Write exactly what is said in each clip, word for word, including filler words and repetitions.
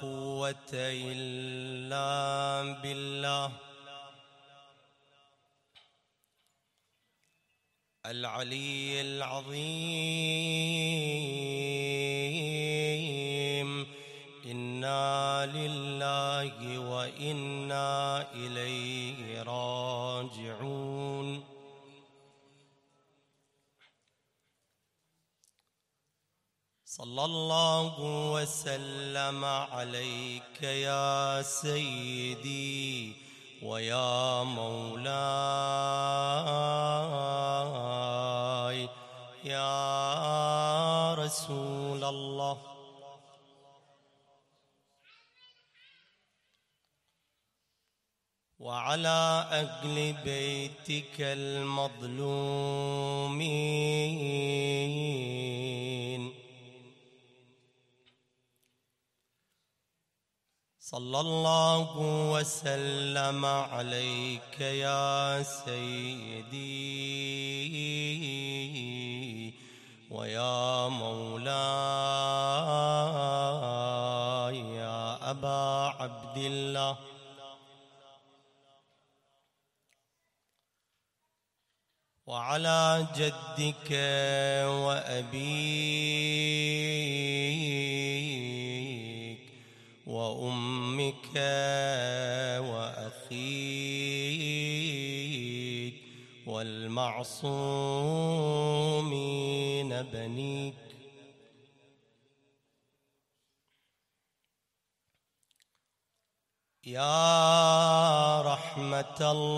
قوة إلا بالله العلي العظيم. إنا لله وإنا إليه راجعون. صلى الله وسلم عليك يا سيدي ويا مولاي يا رسول الله. وعلى أهل بيتك المظلومين. صلى الله وسلم عليك يا سيدي ويا مولاي يا أبا عبد الله. وعلى جدك وأبيك وأمك وأخيك والمعصومين بنيك. يا رحمة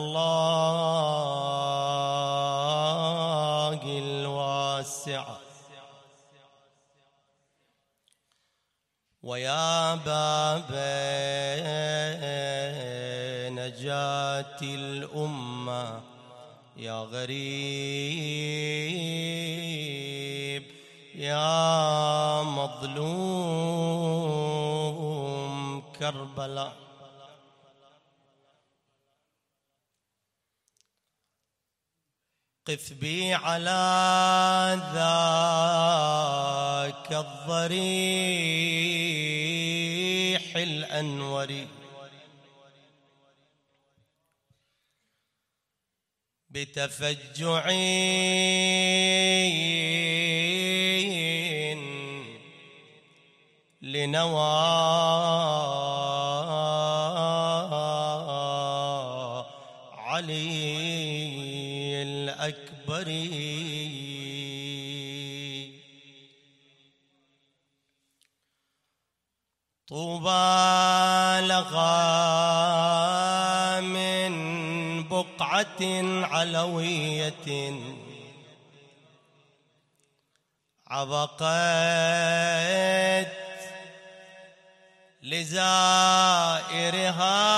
الله الواسعة ويا باب نجاة الأمة يا غريب يا مظلوم كربلاء. قف بي على ذاك الضريح الأنور بتفجع لنوى علي الأكبر. طوبى لها من بقعة علوية عبقت لزائرها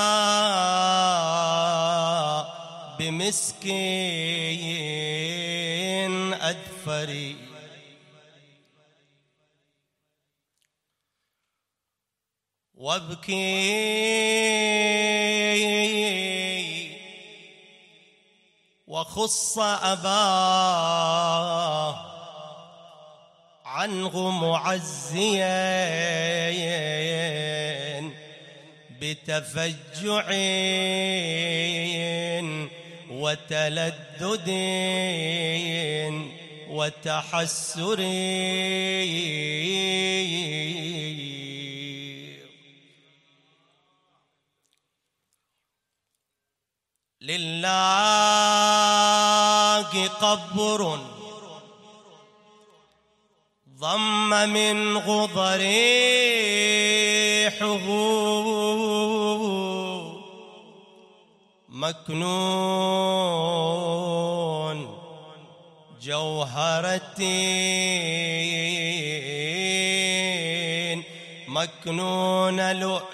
بمسكين أدفري. وابكي وخص أباه عنه معزيا بتفجع وتلدد وتحسر. لله قبر ضم من غضريحه مكنون جوهرتين مكنون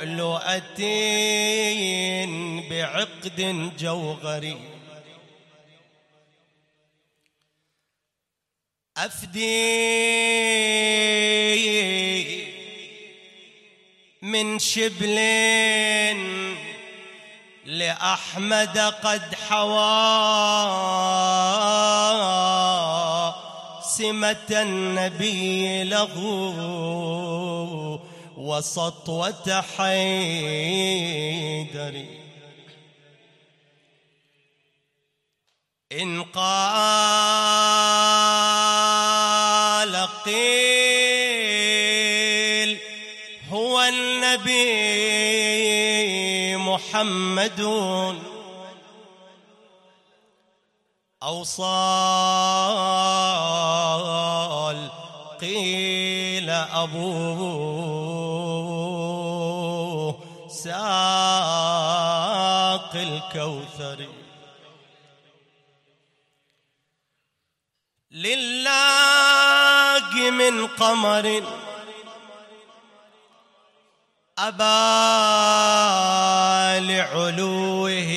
لؤلؤتين بعقد جوهري. أفدي من شبل لأحمد قد حوى سمة النبي له وسطوة حيدر. إن قال قيل هو النبي محمد، أو صال قيل أبوه ساق الكوثر. لله من قمر أبى لعلوه،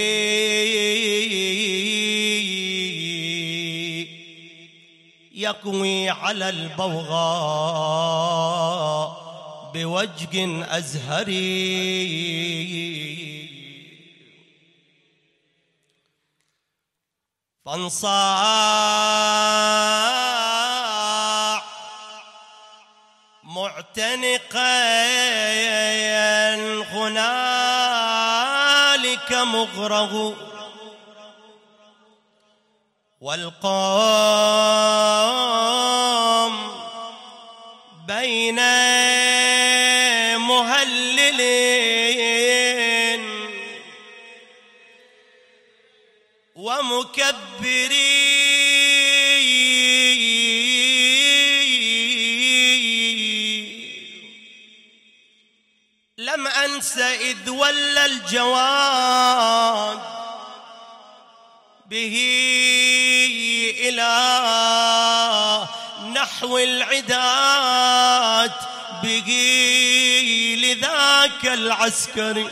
يقوي على البوغاء بوجه أزهري. فانصاع معتنقا هنالك مغرغ، والقوم بين مهللين ومكبرين. لم أنس إذ ولى الجواد به إلى نحو العداد، به لذاك العسكري.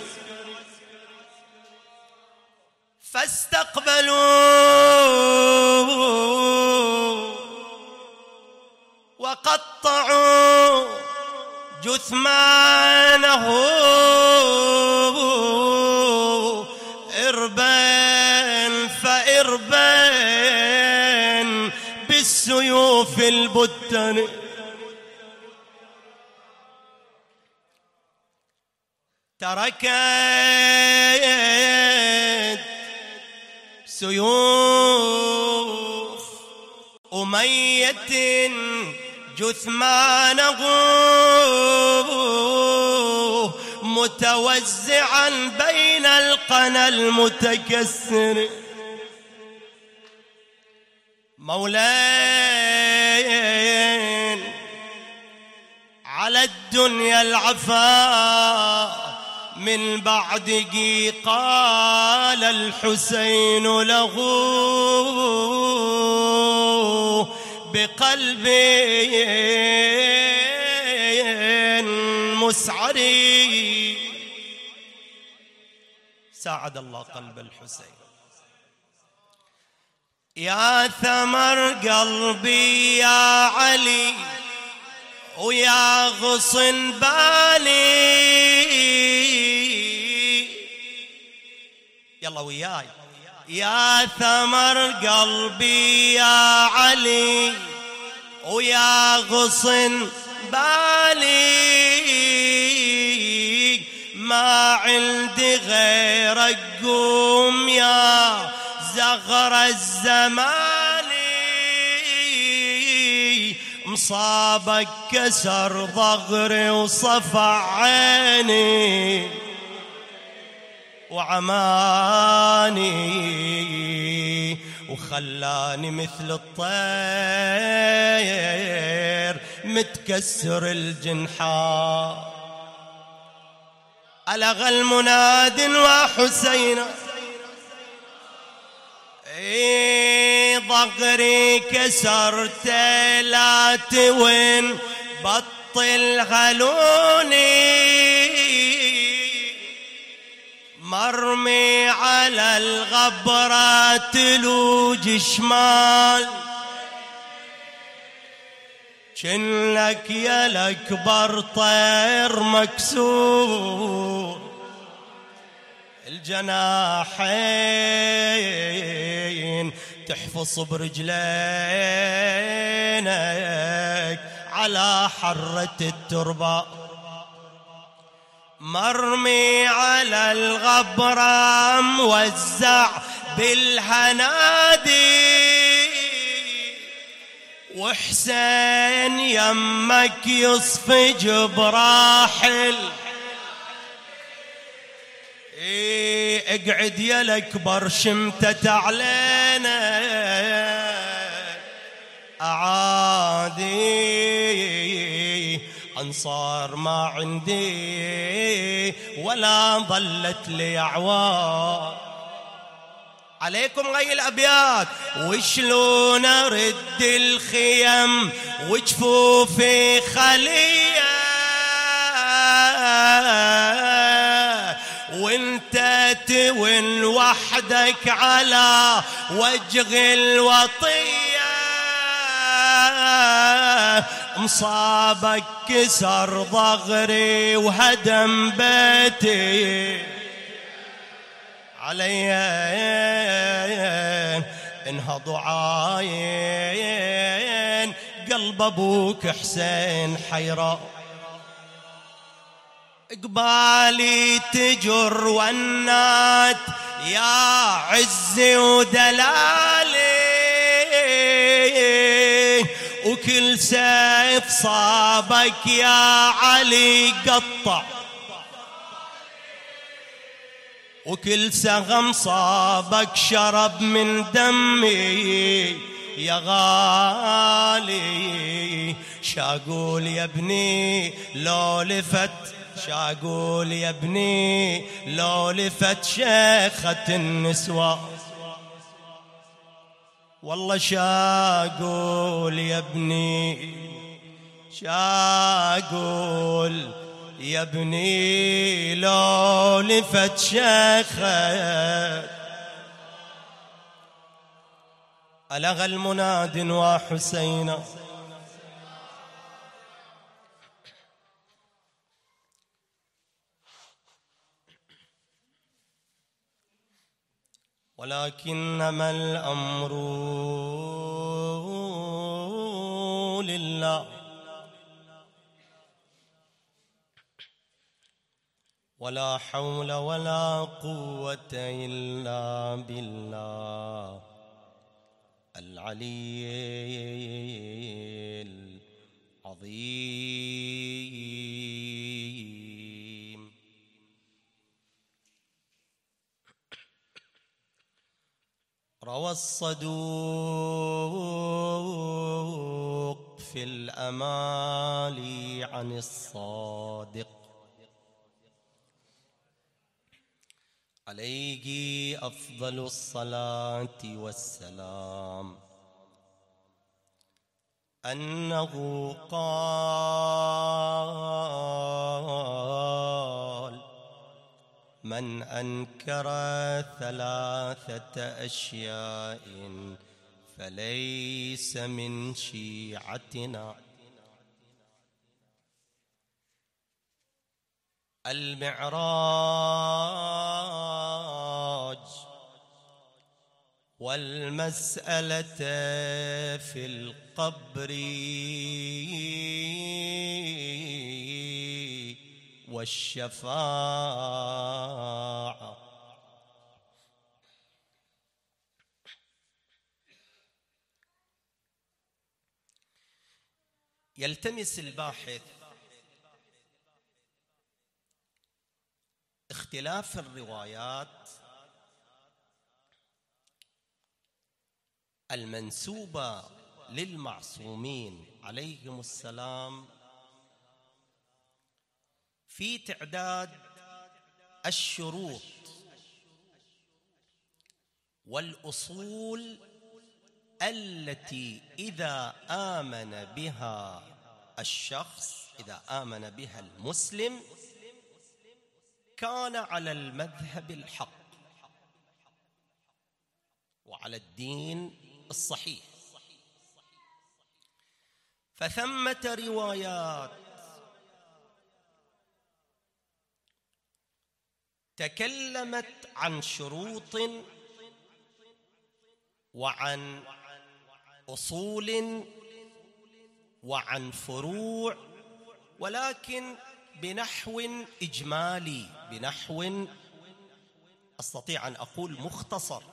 فاستقبلوا وقطعوا جثمانه إربا فإربا بالسيوف البتن. تركت سيوف أمية جثمانه متوزعا بين القنا المتكسر. مولاي على الدنيا العفا من بعده، قال الحسين له بقلب مسعري. ساعد الله قلب الحسين. يا ثمر قلبي يا علي ويا غصن بالي، يلا وياي. يا ثمر قلبي يا علي ويا غصن بالي، ما عندي غيرك قوم يا زغر الزمان، مصابك كسر ضغري وصفع عيني وعماني، وخلاني مثل الطير متكسر الجنحان. ألغى المناد وحسين اي ضغري كسرت لا توين بطل غلوني، مرمي على الغبرة تلوج شمال، شنلك يا الأكبر طير مكسور الجناحين، تحفظ برجلينك على حرة التربة. مرمي على الغبرة موزع بالهنادي، وحسين يمك يصفج براحل. ايه اقعد يا الاكبر شمتت علينا اعادي، انصار ما عندي ولا ظلت لي اعوان. عليكم غي الابيات. وشلون ارد الخيم وجفوفي خليه وانت تون وحدك على وجه الوطيه، مصابك كسر ضغري وهدم بيتي علي انهضوا عاين قلب ابوك حسين حيران. قبالي تجر ونات يا عزي ودلالي، وكل سيف صابك يا علي قطع، وكل سهم صابك شرب من دمي يا غالي. شاقول يا ابني لو لفت، شاقول يا ابني لو لفت شيخة النسوة، والله شاقول يا ابني، شاقول يا ابني لو لفت شيخة. ألغى المناد وحسينا، ولكنما الأمر لله ولا حول ولا قوة إلا بالله العلي العظيم. روى الصدوق في الأمال عن الصادق عليه أفضل الصلاة والسلام أنه قال: من أنكر ثلاثة أشياء فليس من شيعتنا: المعراج، والمسألة في القبر، والشفاعة. يلتمس الباحث اختلاف الروايات المنسوبة للمعصومين عليهم السلام في تعداد الشروط والأصول التي إذا آمن بها الشخص، إذا آمن بها المسلم، كان على المذهب الحق وعلى الدين الصحيح. فثمة روايات تكلمت عن شروط وعن أصول وعن فروع، ولكن بنحو إجمالي، بنحو أستطيع أن أقول مختصر.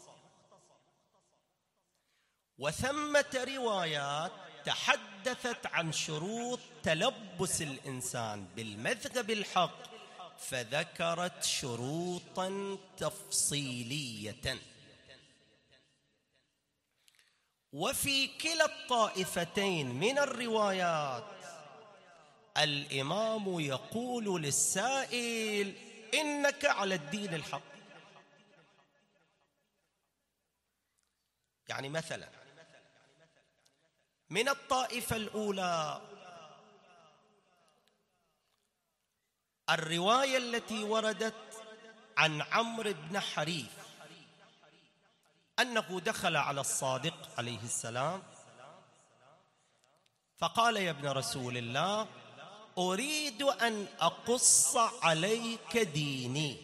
وثمة روايات تحدثت عن شروط تلبس الإنسان بالمذهب الحق، فذكرت شروطا تفصيلية. وفي كلا الطائفتين من الروايات الإمام يقول للسائل: إنك على الدين الحق. يعني مثلا من الطائفة الأولى الرواية التي وردت عن عمرو بن حريث أنه دخل على الصادق عليه السلام فقال: يا ابن رسول الله، أريد أن أقص عليك ديني.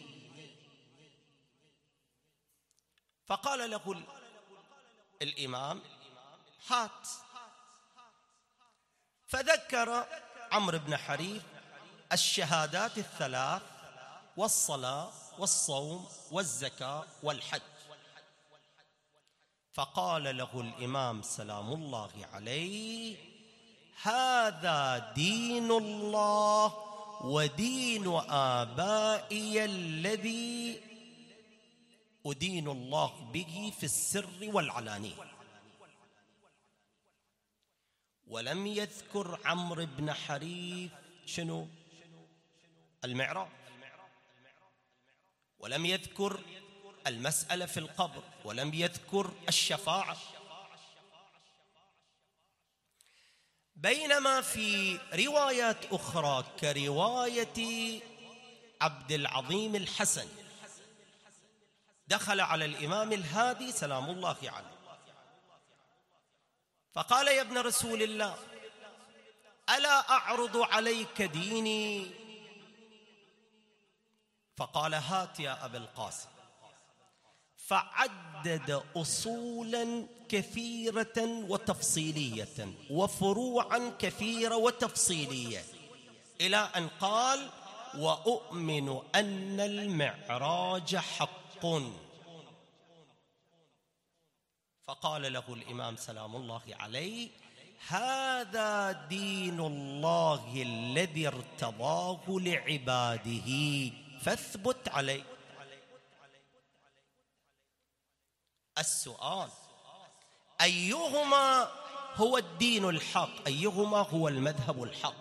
فقال له الإمام: هات. فذكر عمرو بن حريث الشهادات الثلاث والصلاة والصوم والزكاة والحج. فقال له الإمام سلام الله عليه: هذا دين الله ودين آبائي الذي أدين الله به في السر والعلانية. ولم يذكر عمرو بن حريث شنو؟ المعراج، ولم يذكر المسألة في القبر، ولم يذكر الشفاعة. بينما في روايات أخرى كرواية عبد العظيم الحسن دخل على الإمام الهادي سلام الله عليه فقال: يا ابن رسول الله، ألا أعرض عليك ديني؟ فقال: هات يا أبا القاسم. فعدد أصولا كثيرة وتفصيلية وفروعا كثيرة وتفصيلية، إلى أن قال: وأؤمن أن المعراج حق. فقال له الإمام سلام الله عليه: هذا دين الله الذي ارتضاه لعباده فاثبت عليه. السؤال: أيهما هو الدين الحق؟ أيهما هو المذهب الحق؟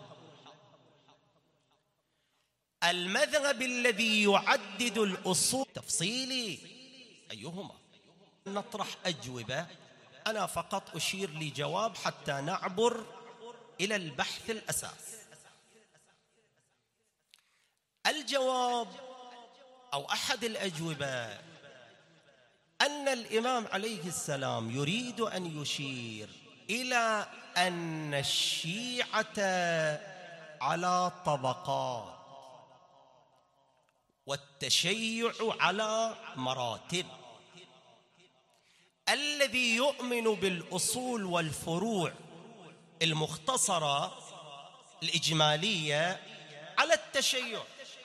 المذهب الذي يعدد الأصول تفصيلي، أيهما؟ نطرح أجوبة، أنا فقط أشير لجواب حتى نعبر إلى البحث الأساس. الجواب أو أحد الأجوبة أن الإمام عليه السلام يريد أن يشير إلى أن الشيعة على طبقات والتشيع على مراتب. الذي يؤمن بالأصول والفروع المختصرة الإجمالية على التشيع،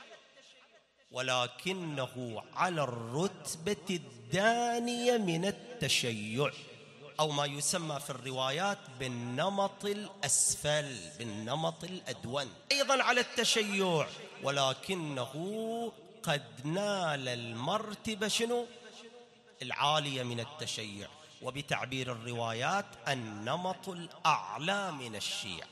ولكنه على الرتبة الدانية من التشيع، أو ما يسمى في الروايات بالنمط الأسفل، بالنمط الأدون، أيضا على التشيع، ولكنه قد نال المرتبة شنو؟ العالية من التشيع، وبتعبير الروايات النمط الأعلى من الشيعة.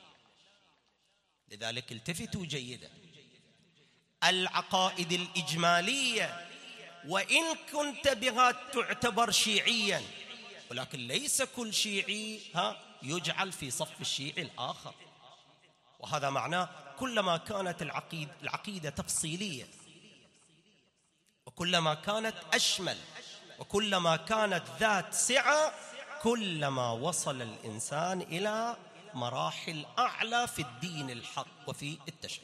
لذلك التفتوا جيدا، العقائد الإجمالية وإن كنت بها تعتبر شيعيا، ولكن ليس كل شيعي ها يجعل في صف الشيعي الآخر. وهذا معناه كلما كانت العقيدة, العقيدة تفصيلية، وكلما كانت أشمل، وكلما كانت ذات سعة، كلما وصل الإنسان إلى مراحل أعلى في الدين الحق وفي التشريع.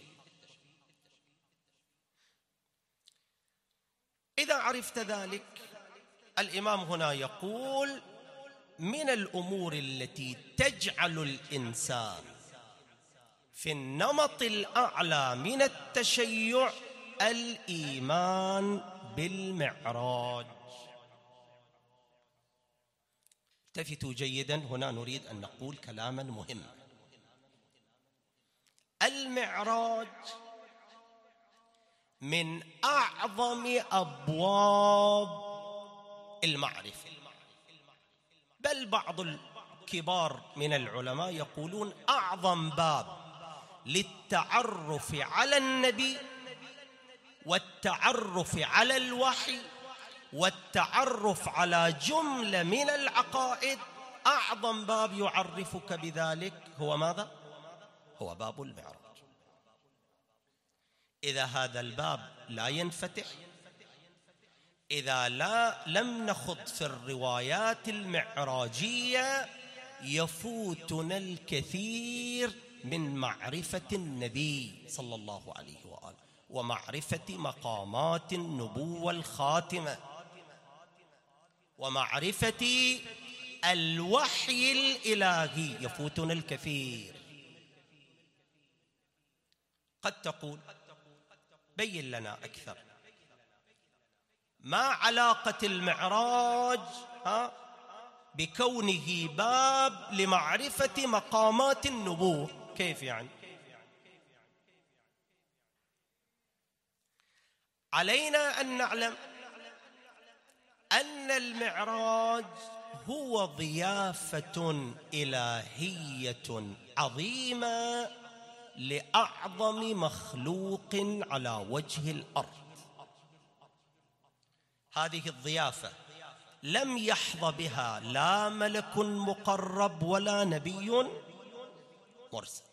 إذا عرفت ذلك، الإمام هنا يقول: من الأمور التي تجعل الإنسان في النمط الأعلى من التشيع الإيمان بالمعراج. التفتوا جيدا، هنا نريد أن نقول كلاما مهما. المعراج من أعظم أبواب المعرفة، بل بعض الكبار من العلماء يقولون أعظم باب للتعرف على النبي والتعرف على الوحي والتعرف على جملة من العقائد. أعظم باب يعرفك بذلك هو ماذا؟ هو باب المعراج. إذا هذا الباب لا ينفتح، إذا لا لم نخض في الروايات المعراجية، يفوتنا الكثير من معرفة النبي صلى الله عليه وآله ومعرفة مقامات النبوة الخاتمة ومعرفة الوحي الإلهي، يفوتنا الكثير. قد تقول بين لنا أكثر، ما علاقة المعراج ها بكونه باب لمعرفة مقامات النبوة؟ كيف يعني؟ علينا أن نعلم أن المعراج هو ضيافة إلهية عظيمة لأعظم مخلوق على وجه الأرض. هذه الضيافة لم يحظى بها لا ملك مقرب ولا نبي مرسل.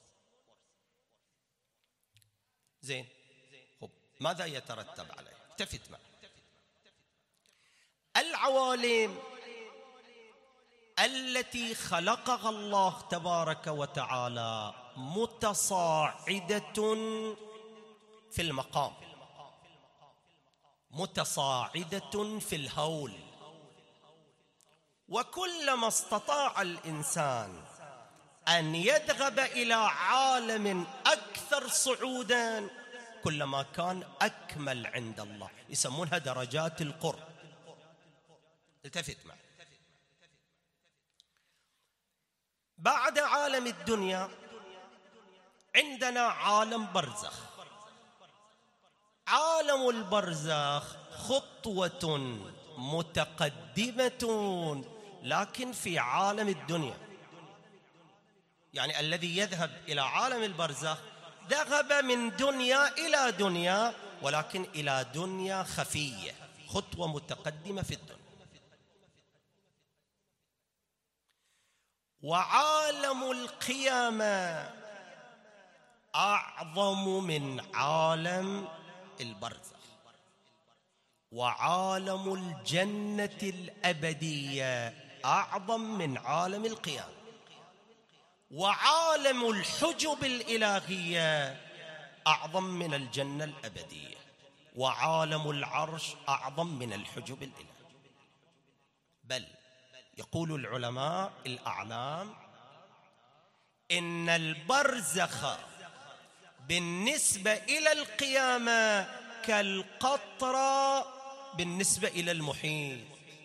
زين، ماذا يترتب عليه؟ التفت معي. العوالم التي خلقها الله تبارك وتعالى متصاعدة في المقام، متصاعدة في الهول، وكلما استطاع الإنسان أن يذهب إلى عالم أكثر صعودا كلما كان أكمل عند الله. يسمونها درجات القرب. التفت معي. بعد عالم الدنيا عندنا عالم برزخ. عالم البرزخ خطوة متقدمة لكن في عالم الدنيا، يعني الذي يذهب إلى عالم البرزخ ذهب من دنيا إلى دنيا، ولكن إلى دنيا خفية، خطوة متقدمة في الدنيا. وعالم القيامة أعظم من عالم البرزخ، وعالم الجنة الأبدية أعظم من عالم القيامة، وعالم الحجب الإلهية أعظم من الجنة الأبدية، وعالم العرش أعظم من الحجب الإلهية. بل يقول العلماء الأعلام إن البرزخ بالنسبة إلى القيامة كالقطرة بالنسبة إلى المحيط،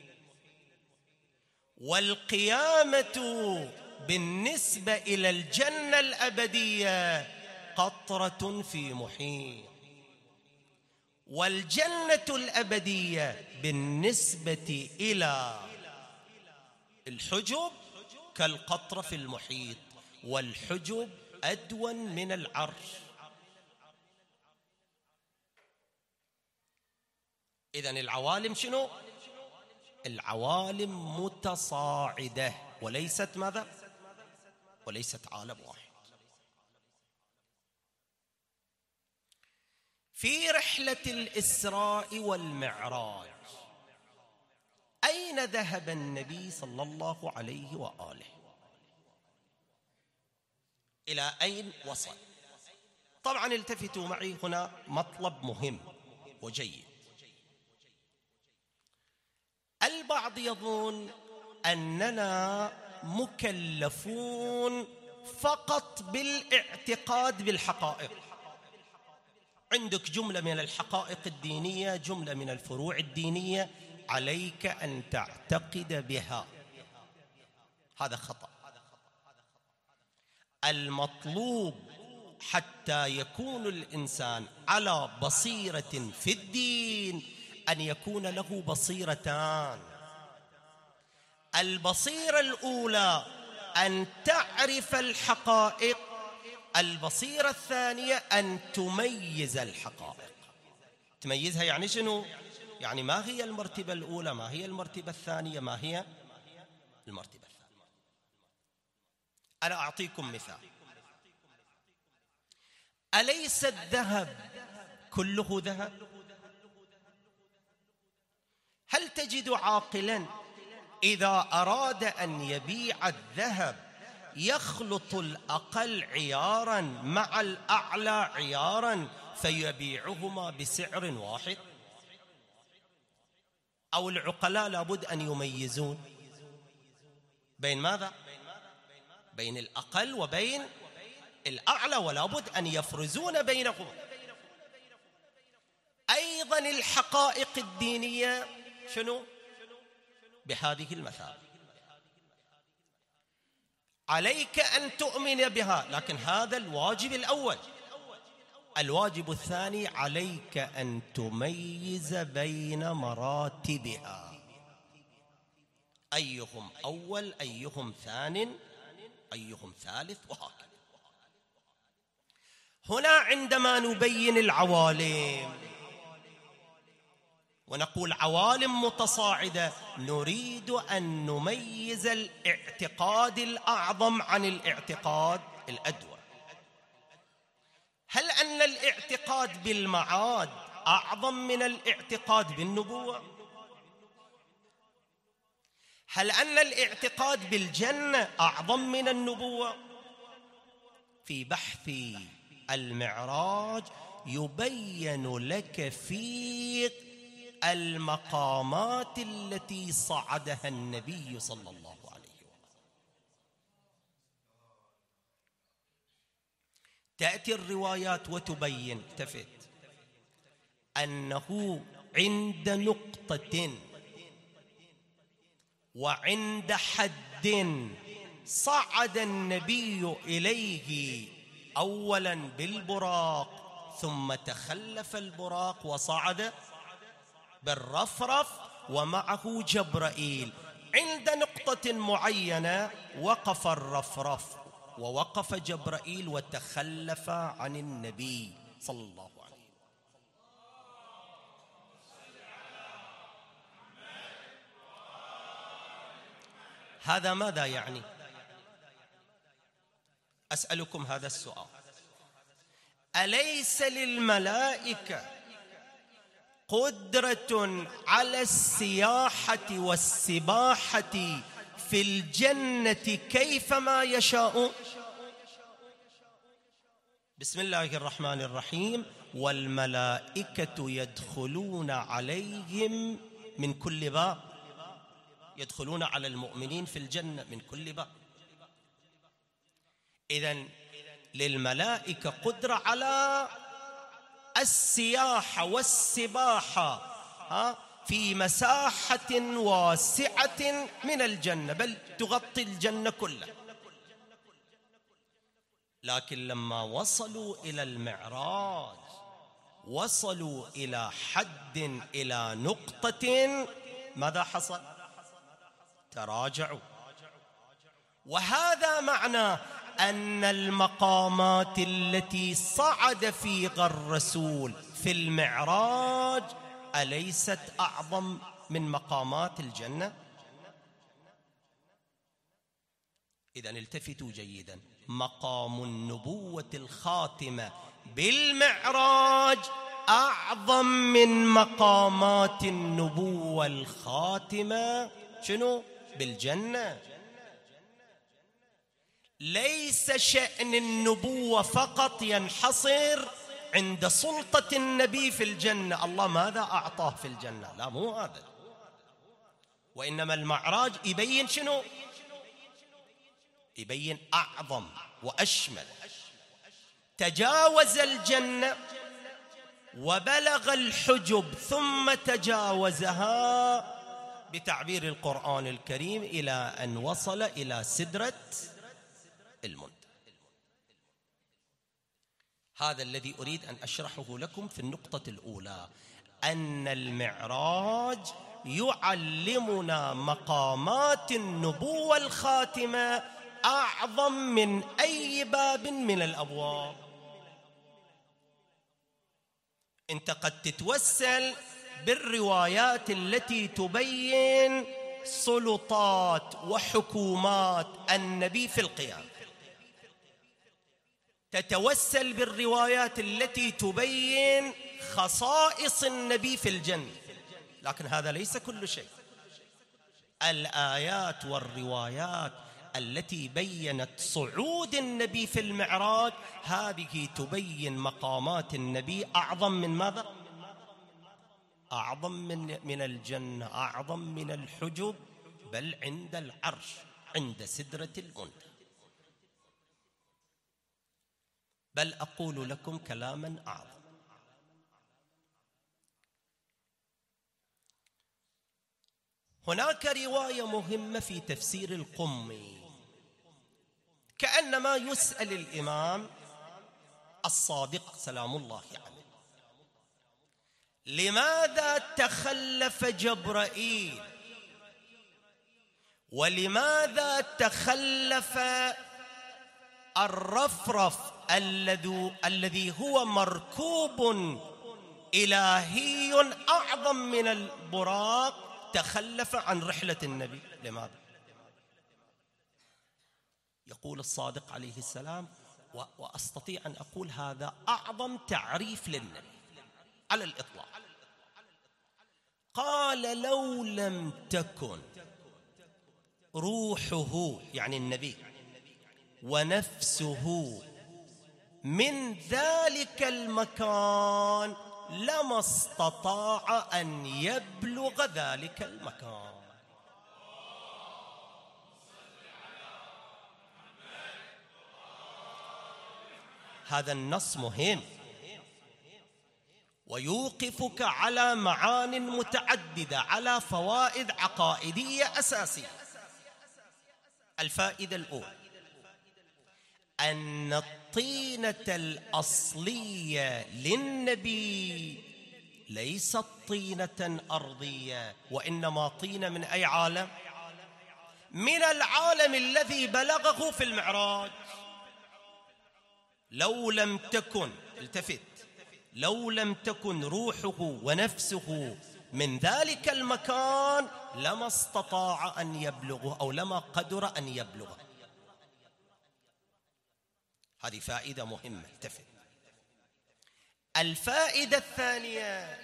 والقيامة بالنسبة إلى الجنة الأبدية قطرة في محيط، والجنة الأبدية بالنسبة إلى الحجب كالقطرة في المحيط، والحجب أدون من العرش. إذن العوالم شنو؟ العوالم متصاعدة وليست ماذا؟ وليست عالم واحد. في رحلة الإسراء والمعراج أين ذهب النبي صلى الله عليه وآله؟ إلى أين وصل؟ طبعا التفتوا معي، هنا مطلب مهم وجيد. البعض يظن أننا مكلفون فقط بالاعتقاد بالحقائق. عندك جملة من الحقائق الدينية، جملة من الفروع الدينية، عليك أن تعتقد بها. هذا خطأ. المطلوب حتى يكون الإنسان على بصيرة في الدين أن يكون له بصيرتان. البصيرة الأولى أن تعرف الحقائق، البصيرة الثانية أن تميز الحقائق. تميزها يعني شنو؟ يعني ما هي المرتبة الأولى، ما هي المرتبة الثانية، ما هي المرتبة الثانية. أنا أعطيكم مثال. أليس الذهب كله ذهب؟ هل تجد عاقلا إذا أراد أن يبيع الذهب يخلط الأقل عياراً مع الأعلى عياراً فيبيعهما بسعر واحد؟ أو العقلاء لابد أن يميزون بين ماذا؟ بين الأقل وبين الأعلى، ولا بد أن يفرزون بينهما. أيضا الحقائق الدينية شنو؟ بهذه المثابة. عليك أن تؤمن بها، لكن هذا الواجب الأول. الواجب الثاني عليك أن تميز بين مراتبها، أيهم أول، أيهم ثان، أيهم ثالث، وهكذا. هنا عندما نبين العوالم ونقول عوالم متصاعدة، نريد أن نميز الاعتقاد الأعظم عن الاعتقاد الأدوى. هل أن الاعتقاد بالمعاد أعظم من الاعتقاد بالنبوة؟ هل أن الاعتقاد بالجنة أعظم من النبوة؟ في بحث المعراج يبين لك في المقامات التي صعدها النبي صلى الله عليه وسلم. تأتي الروايات وتبين، التفت، أنه عند نقطة وعند حد صعد النبي إليه أولا بالبراق، ثم تخلف البراق وصعد بالرفرف ومعه جبرائيل. عند نقطة معينة وقف الرفرف ووقف جبرائيل وتخلف عن النبي صلى الله عليه وسلم. هذا ماذا يعني؟ أسألكم هذا السؤال: أليس للملائكة قدرة على السياحة والسباحة في الجنة كيفما يشاء؟ بسم الله الرحمن الرحيم: والملائكة يدخلون عليهم من كل باب. يدخلون على المؤمنين في الجنة من كل باب. إذن للملائكة قدرة على السياحة والسباحة في مساحة واسعة من الجنة، بل تغطي الجنة كلها. لكن لما وصلوا إلى المعراج وصلوا إلى حد، إلى نقطة، ماذا حصل؟ تراجعوا. وهذا معنى أن المقامات التي صعد فيها الرسول في المعراج أليست أعظم من مقامات الجنة؟ إذن التفتوا جيدا: مقام النبوة الخاتمة بالمعراج أعظم من مقامات النبوة الخاتمة شنو؟ بالجنة. ليس شأن النبوة فقط ينحصر عند سلطة النبي في الجنة، الله ماذا أعطاه في الجنة؟ لا، مو هذا. وإنما المعراج يبين شنو؟ يبين أعظم وأشمل. تجاوز الجنة وبلغ الحجب ثم تجاوزها بتعبير القرآن الكريم إلى أن وصل إلى سدرة المنتهى. هذا الذي أريد أن أشرحه لكم في النقطة الأولى، أن المعراج يعلمنا مقامات النبوة الخاتمة أعظم من أي باب من الأبواب. أنت قد تتوسل بالروايات التي تبين سلطات وحكومات النبي في القيامة، تتوسل بالروايات التي تبين خصائص النبي في الجنة، لكن هذا ليس كل شيء. الآيات والروايات التي بينت صعود النبي في المعراج هذه تبين مقامات النبي أعظم من ماذا؟ أعظم من من الجنة، أعظم من الحجب، بل عند العرش، عند سدرة المنتهى. بل أقول لكم كلاما أعظم. هناك رواية مهمة في تفسير القمي، كأنما يسأل الإمام الصادق سلام الله عليه: لماذا تخلف جبرائيل؟ ولماذا تخلف الرفرف الذي الذي هو مركوب إلهي أعظم من البراق تخلف عن رحلة النبي؟ لماذا؟ يقول الصادق عليه السلام، وأستطيع أن أقول هذا أعظم تعريف للنبي على الإطلاق. قال: لو لم تكن روحه يعني النبي ونفسه من ذلك المكان لما استطاع أن يبلغ ذلك المكان. هذا النص مهم ويوقفك على معان متعددة، على فوائد عقائدية أساسية. الفائدة الأولى: أن الطينة الأصلية للنبي ليست طينة أرضية، وإنما طينة من أي عالم؟ من العالم الذي بلغه في المعراج. لو لم تكن، التفت، لو لم تكن روحه ونفسه من ذلك المكان لما استطاع أن يبلغه، أو لما قدر أن يبلغه. هذه فائدة مهمة، التفت. الفائدة الثانية: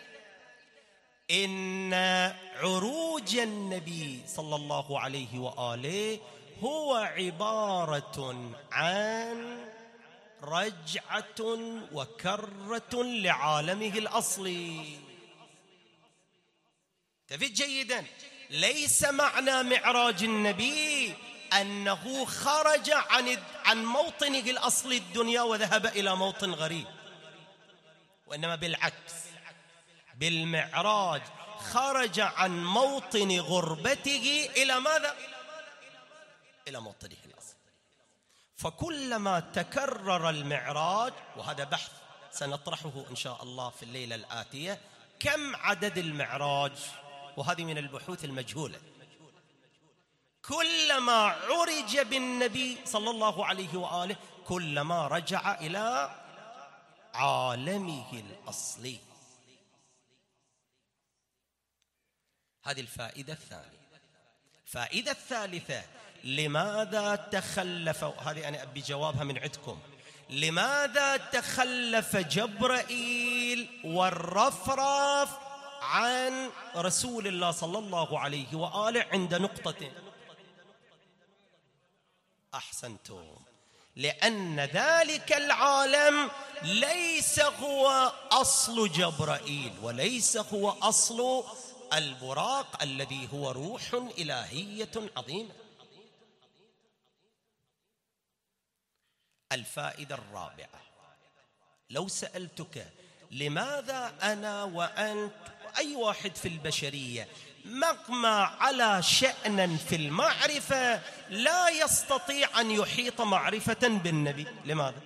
إن عروج النبي صلى الله عليه وآله هو عبارة عن رجعة وكرة لعالمه الأصلي. تفت جيدا، ليس معنى معراج النبي أنه خرج عن عن موطنه الأصلي الدنيا وذهب إلى موطن غريب، وإنما بالعكس، بالمعراج خرج عن موطن غربته إلى ماذا؟ إلى موطنه الأصلي. فكلما تكرر المعراج، وهذا بحث سنطرحه إن شاء الله في الليلة الآتية، كم عدد المعراج؟ وهذه من البحوث المجهولة. كلما عرج بالنبي صلى الله عليه وآله كلما رجع إلى عالمه الأصلي. هذه الفائدة الثانية. الفائدة الثالثة: لماذا تخلف، هذه أنا أبي جوابها من عندكم، لماذا تخلف جبرائيل والرفرف عن رسول الله صلى الله عليه وآله عند نقطة؟ أحسنتم، لأن ذلك العالم ليس هو أصل جبرائيل، وليس هو أصل البراق الذي هو روح إلهية عظيمة. الفائدة الرابعة: لو سألتك لماذا أنا وأنت وأي واحد في البشرية مهما على شأنا في المعرفة لا يستطيع أن يحيط معرفة بالنبي، لماذا؟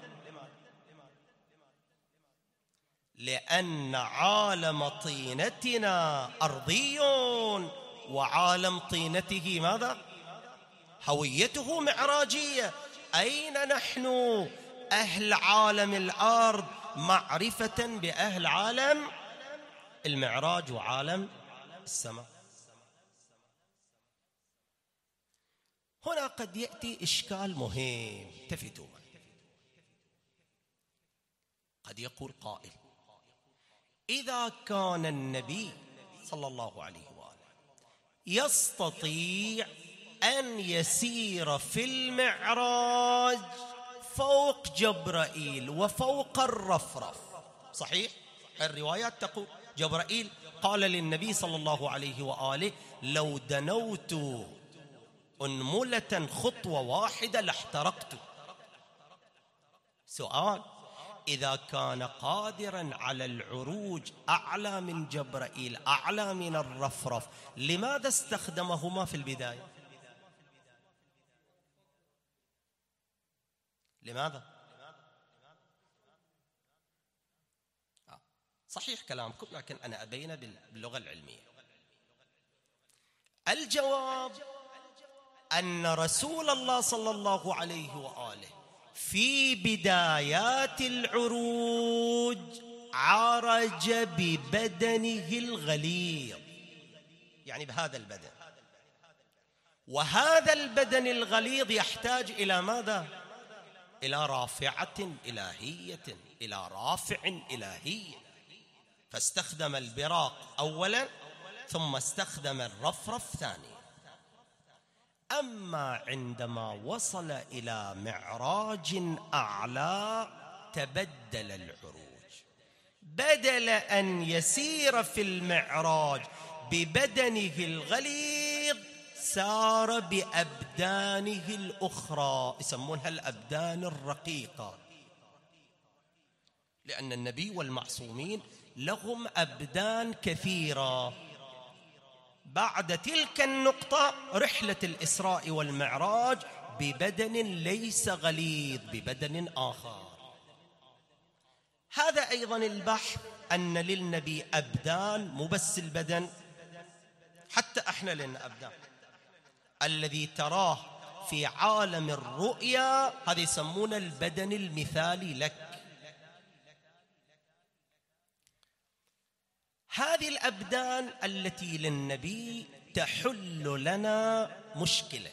لأن عالم طينتنا أرضي وعالم طينته ماذا؟ هويته معراجية. أين نحن أهل عالم الأرض معرفة بأهل عالم المعراج وعالم السماء؟ هنا قد يأتي إشكال مهم، التفتوا. قد يقول قائل: إذا كان النبي صلى الله عليه وآله يستطيع أن يسير في المعراج فوق جبرائيل وفوق الرفرف، صحيح؟ الروايات تقول جبرائيل قال للنبي صلى الله عليه وآله: لو دنوت أنملة خطوة واحدة لاحترقت. سؤال: إذا كان قادرا على العروج أعلى من جبرائيل أعلى من الرفرف، لماذا استخدمهما في البداية؟ لماذا؟ آه. صحيح كلامكم، لكن أنا أبين باللغة العلمية. الجواب أن رسول الله صلى الله عليه وآله في بدايات العروج عرج ببدنه الغليظ، يعني بهذا البدن، وهذا البدن الغليظ يحتاج إلى ماذا؟ إلى رافعة إلهية، إلى رافع إلهي، فاستخدم البراق أولا ثم استخدم الرفرف ثانيا. أما عندما وصل إلى معراج أعلى تبدل العروج، بدل أن يسير في المعراج ببدنه الغليظ سار بأبدانه الأخرى، يسمونها الأبدان الرقيقة، لأن النبي والمعصومين لهم أبدان كثيرة. بعد تلك النقطة رحلة الإسراء والمعراج ببدن ليس غليظ، ببدن آخر. هذا أيضا البحث أن للنبي أبدان، مو بس البدن، حتى احنا لنا أبدان. الذي تراه في عالم الرؤيا هذا يسمونه البدن المثالي لك. هذه الأبدان التي للنبي تحل لنا مشكلة،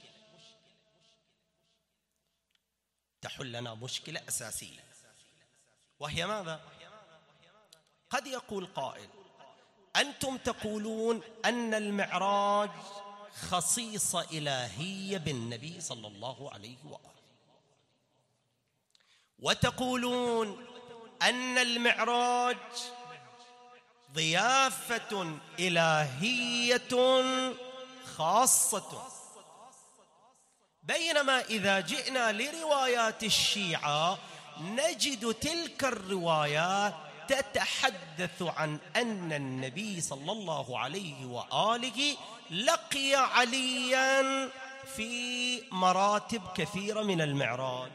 تحل لنا مشكلة أساسية، وهي ماذا؟ قد يقول قائل: أنتم تقولون أن المعراج خصيصة إلهية بالنبي صلى الله عليه وآله، وتقولون أن المعراج ضيافة إلهية خاصة، بينما إذا جئنا لروايات الشيعة نجد تلك الروايات تتحدث عن أن النبي صلى الله عليه وآله لقي عليا في مراتب كثيرة من المعراج.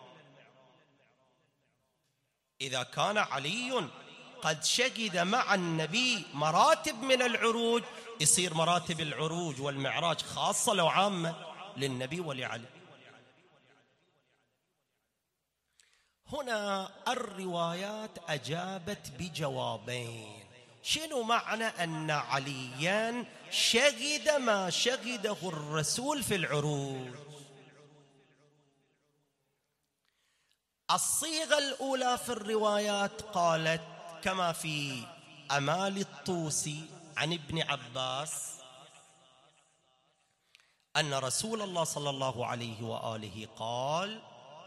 إذا كان علي قد شهد مع النبي مراتب من العروج، يصير مراتب العروج والمعراج خاصة لو عامة للنبي ولعلي. هنا الروايات أجابت بجوابين. شنو معنى أن عليا شهد ما شهده الرسول في العروج؟ الصيغة الأولى في الروايات قالت كما في أمال الطوسي عن ابن عباس أن رسول الله صلى الله عليه وآله قال: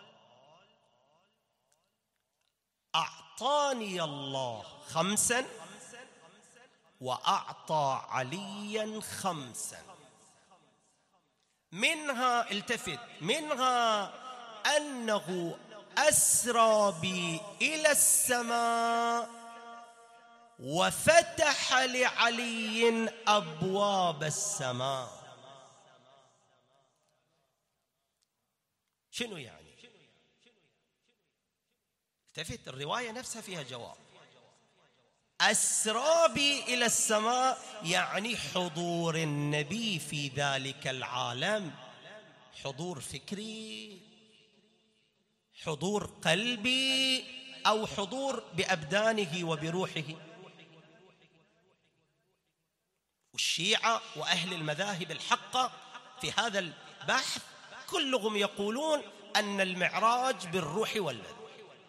أعطاني الله خمسا وأعطى عليا خمسا، منها التفت منها أنه أسرى بي إلى السماء وفتح لعلي أبواب السماء. شنو يعني؟ التفت، الرواية نفسها فيها جواب. أسرى بي إلى السماء يعني حضور النبي في ذلك العالم، حضور فكري، حضور قلبي، أو حضور بأبدانه وبروحه. والشيعة وأهل المذاهب الحقة في هذا البحث كلهم يقولون أن المعراج بالروح والبدن.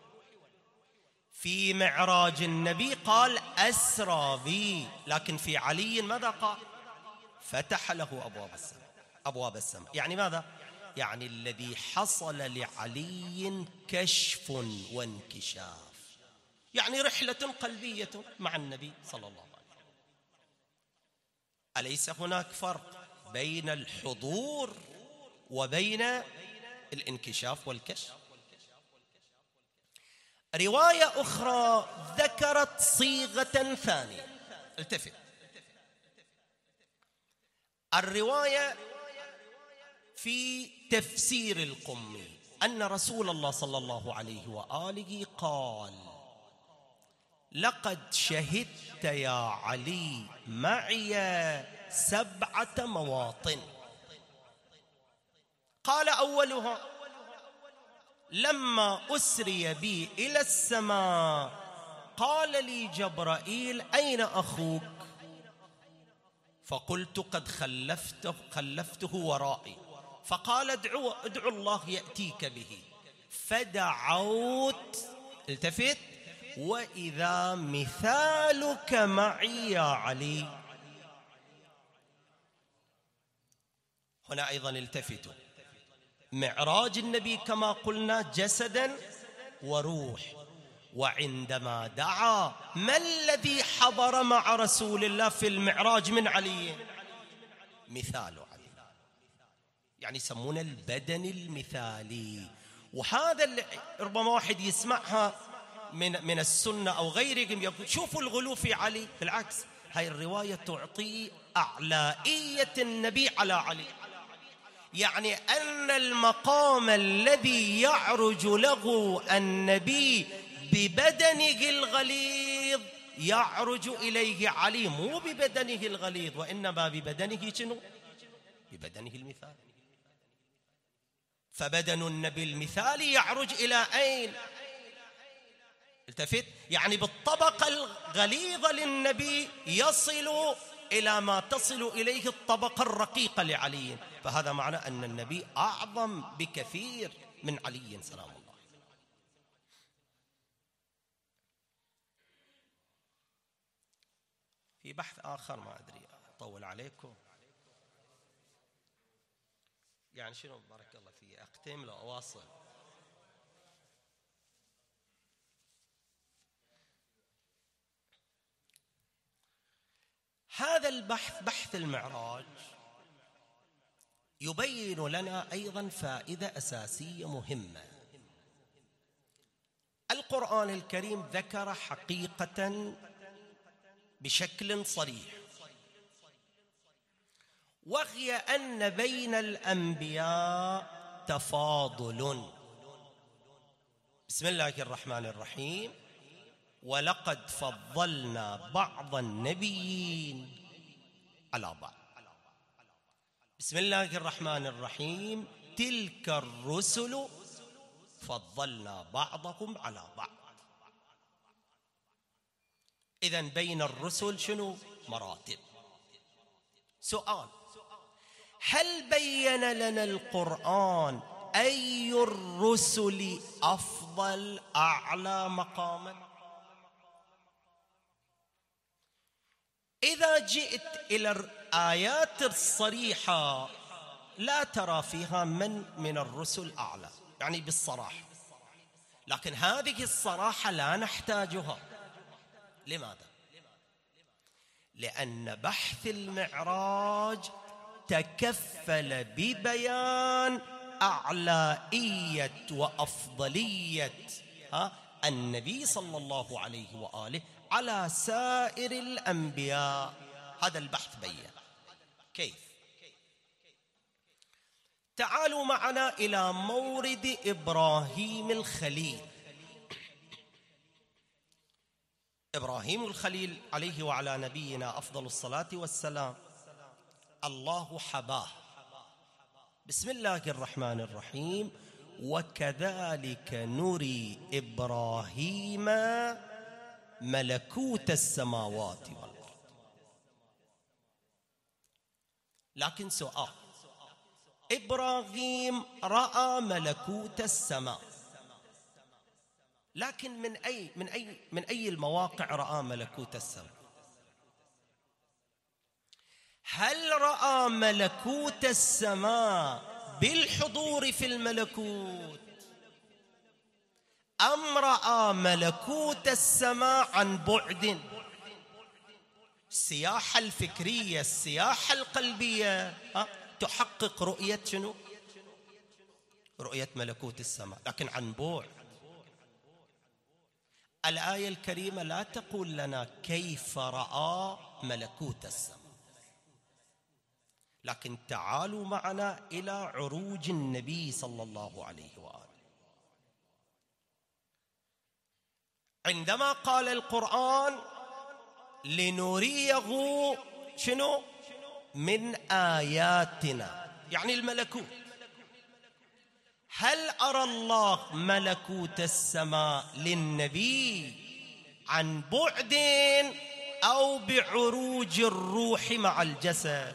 في معراج النبي قال أسرى بي، لكن في علي ماذا قال؟ فتح له أبواب السماء. أبواب السماء يعني ماذا؟ يعني الذي حصل لعلي كشف وانكشاف، يعني رحلة قلبية مع النبي صلى الله عليه وسلم. أليس هناك فرق بين الحضور وبين الانكشاف والكشف؟ رواية أخرى ذكرت صيغة ثانية. التفت، الرواية في تفسير القمي أن رسول الله صلى الله عليه وآله قال: لقد شهدت يا علي معي سبعة مواطن. قال أولها: لما أسري بي إلى السماء قال لي جبرائيل: أين أخوك؟ فقلت: قد خلفته, خلفته ورائي. فقال: ادعو, ادعو الله يأتيك به. فدعوت، التفت، وإذا مثالك معي يا علي. هنا أيضا التفتوا، معراج النبي كما قلنا جسدا وروح، وعندما دعا ما الذي حضر مع رسول الله في المعراج من علي؟ مثال علي، يعني يسمونه البدن المثالي. وهذا اللي ربما واحد يسمعها من من السنة أو غيرهم يقول: شوفوا الغلو في علي. بالعكس، هاي الرواية تعطي أعلائية النبي على علي، يعني أن المقام الذي يعرج له النبي ببدنه الغليظ يعرج إليه علي مو ببدنه الغليظ، وإنما ببدنه شنو؟ ببدنه المثالي. فبدن النبي المثالي يعرج إلى أين؟ التفت، يعني بالطبقة الغليظة للنبي يصل إلى ما تصل إليه الطبقة الرقيقة لعلي. فهذا معنى أن النبي أعظم بكثير من علي سلام الله. في بحث آخر، ما أدري أطول عليكم، يعني شنو بارك الله فيه، أختم لو أواصل. هذا البحث، بحث المعراج، يبين لنا أيضا فائدة أساسية مهمة. القرآن الكريم ذكر حقيقة بشكل صريح، وهي أن بين الأنبياء تفاضل. بسم الله الرحمن الرحيم: ولقد فضلنا بعض النبيين على بعض. بسم الله الرحمن الرحيم: تلك الرسل فضلنا بعضهم على بعض. إذن بين الرسل شنو؟ مراتب. سؤال: هل بين لنا القرآن أي الرسل أفضل أعلى مقاما؟ إذا جئت إلى الآيات الصريحة لا ترى فيها من من الرسل أعلى، يعني بالصراحة. لكن هذه الصراحة لا نحتاجها. لماذا؟ لأن بحث المعراج تكفل ببيان أعلائية وأفضلية ها النبي صلى الله عليه وآله على سائر الأنبياء. هذا البحث بين. كيف؟ تعالوا معنا إلى مورد إبراهيم الخليل. إبراهيم الخليل عليه وعلى نبينا أفضل الصلاة والسلام الله حباه. بسم الله الرحمن الرحيم: وكذلك نري إبراهيم ملكوت السماوات والأرض. لكن سؤال: إبراهيم رأى ملكوت السماء، لكن من أي من أي من أي المواقع رأى ملكوت السماء؟ هل رأى ملكوت السماء بالحضور في الملكوت، أم رأى ملكوت السماء عن بعد؟ السياحة الفكرية، السياحة القلبية ها تحقق رؤية شنو؟ رؤية ملكوت السماء، لكن عن بعد. الآية الكريمة لا تقول لنا كيف رأى ملكوت السماء، لكن تعالوا معنا إلى عروج النبي صلى الله عليه وآله. عندما قال القرآن لنريه شنو؟ من آياتنا، يعني الملكوت. هل أرى الله ملكوت السماء للنبي عن بعد أو بعروج الروح مع الجسد؟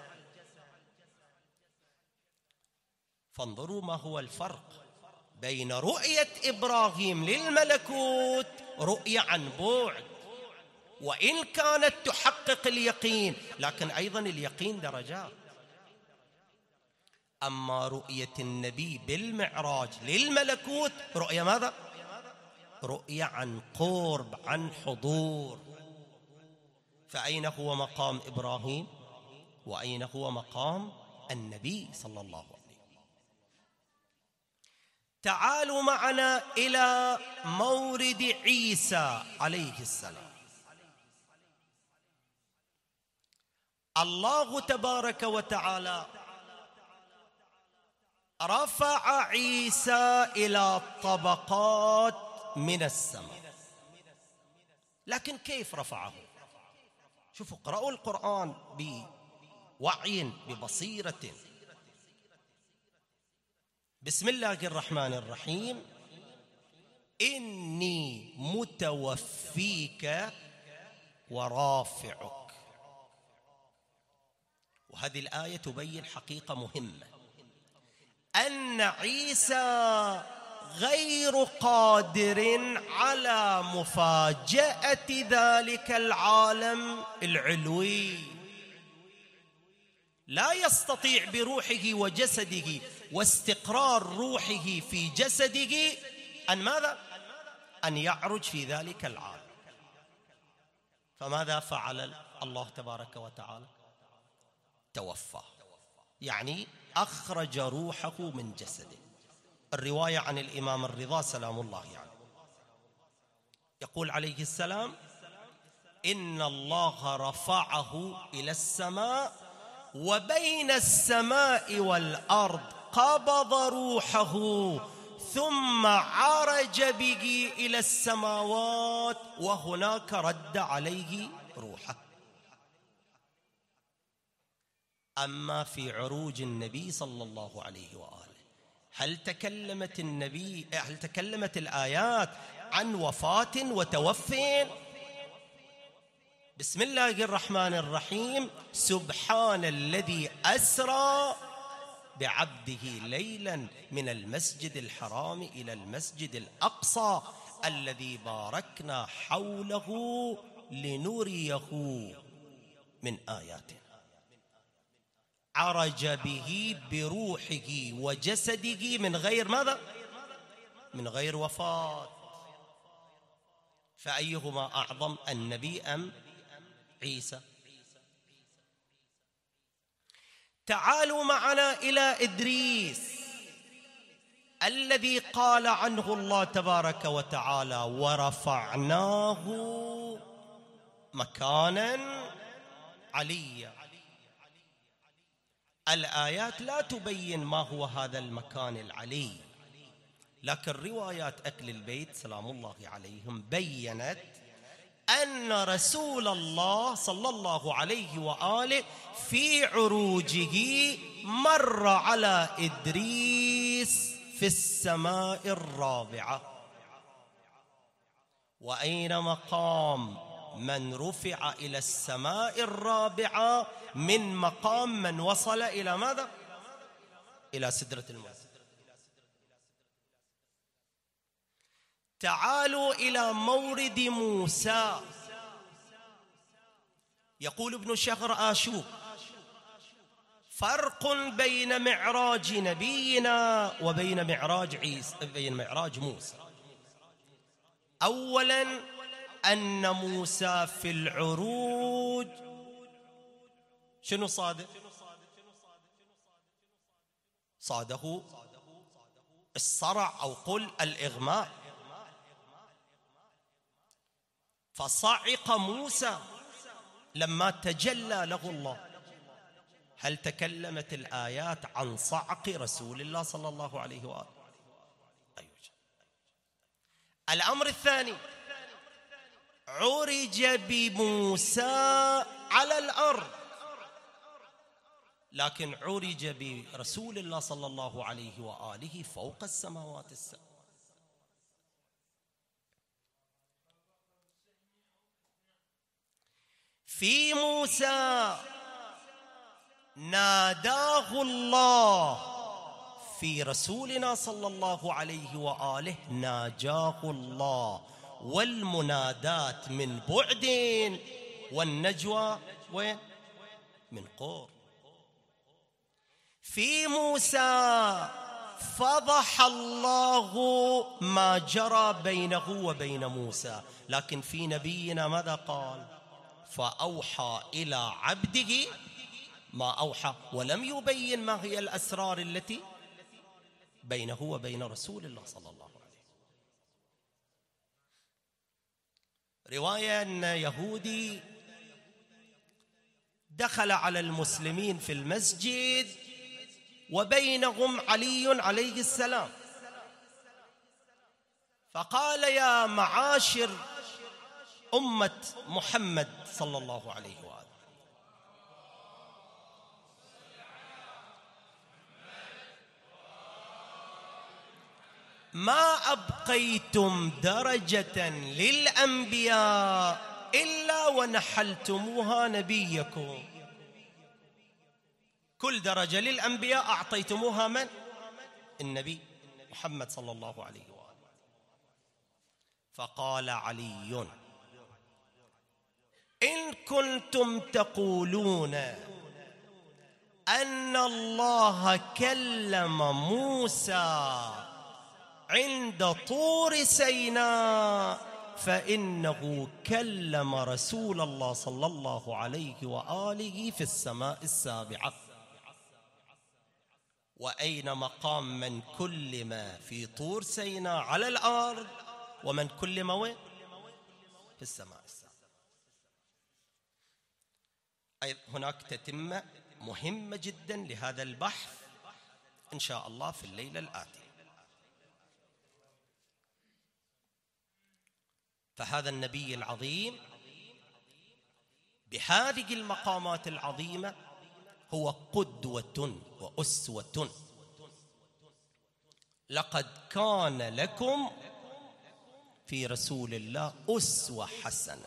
فانظروا ما هو الفرق بين رؤية إبراهيم للملكوت رؤية عن بعد، وإن كانت تحقق اليقين، لكن أيضا اليقين درجات. أما رؤية النبي بالمعراج للملكوت رؤية ماذا؟ رؤية عن قرب، عن حضور. فأين هو مقام إبراهيم وأين هو مقام النبي صلى الله عليه وسلم؟ تعالوا معنا إلى مورد عيسى عليه السلام. الله تبارك وتعالى رفع عيسى إلى طبقات من السماء، لكن كيف رفعه؟ شوفوا، اقرأوا القرآن بوعي ببصيرة. بسم الله الرحمن الرحيم: إني متوفيك ورافعك. وهذه الآية تبين حقيقة مهمة، أن عيسى غير قادر على مفاجأة ذلك العالم العلوي. لا يستطيع بروحه وجسده واستقرار روحه في جسده أن ماذا؟ أن يعرج في ذلك العالم. فماذا فعل الله تبارك وتعالى؟ توفى، يعني أخرج روحه من جسده. الرواية عن الإمام الرضا سلام الله عليه يعني يقول عليه السلام: إن الله رفعه إلى السماء، وبين السماء والأرض قبض روحه، ثم عرج به إلى السماوات، وهناك رد عليه روحه. أما في عروج النبي صلى الله عليه وآله، هل تكلمت النبي هل تكلمت الآيات عن وفاة وتوفي؟ بسم الله الرحمن الرحيم: سبحان الذي أسرى بعبده ليلا من المسجد الحرام إلى المسجد الأقصى الذي باركنا حوله لنريه من آياتنا. عرج به بروحه وجسده من غير ماذا؟ من غير وفاة. فأيهما أعظم، النبي أم عيسى؟ تعالوا معنا إلى إدريس الذي قال عنه الله تبارك وتعالى ورفعناه مكانا عليا. الآيات لا تبين ما هو هذا المكان العلي، لكن روايات أهل البيت سلام الله عليهم بيّنت أن رسول الله صلى الله عليه وآله في عروجه مر على إدريس في السماء الرابعة. وأين مقام من رفع إلى السماء الرابعة من مقام من وصل إلى ماذا؟ إلى سدرة المنتهى. تعالوا إلى مورد موسى. يقول ابن شهر آشوب: فرق بين معراج نبينا وبين معراج عيسى، بين معراج موسى. أولا أن موسى في العروج شنو صاده؟ صاده الصرع أو قل الإغماء، فصعق موسى لما تجلى له الله. هل تكلمت الآيات عن صعق رسول الله صلى الله عليه وآله؟ أيوة. الأمر الثاني: عرج بموسى على الأرض، لكن عرج برسول الله صلى الله عليه وآله فوق السماوات السبع. في موسى ناداه الله، في رسولنا صلى الله عليه وآله ناجاه الله، والمنادات من بعد والنجوى وين؟ من قرب. في موسى فضح الله ما جرى بينه وبين موسى، لكن في نبينا ماذا قال؟ فأوحى إلى عبده ما أوحى، ولم يبين ما هي الأسرار التي بينه وبين رسول الله صلى الله عليه وسلم. رواية أن يهودي دخل على المسلمين في المسجد وبينهم علي عليه السلام، فقال: يا معاشر أمة محمد صلى الله عليه وآله، ما أبقيتم درجة للأنبياء إلا ونحلتموها نبيكم. كل درجة للأنبياء أعطيتموها من؟ النبي محمد صلى الله عليه وآله. فقال علي: إن كنتم تقولون أن الله كلم موسى عند طور سيناء، فإنه كلم رسول الله صلى الله عليه وآله في السماء السابعة. وأين مقام من كلم في طور سيناء على الأرض، ومن كلم وين؟ في السماء السابعة. أي هناك تتمة مهمة جدا لهذا البحث إن شاء الله في الليلة الآتية. فهذا النبي العظيم بهذه المقامات العظيمة هو قدوة وأسوة. لقد كان لكم في رسول الله أسوة حسنة.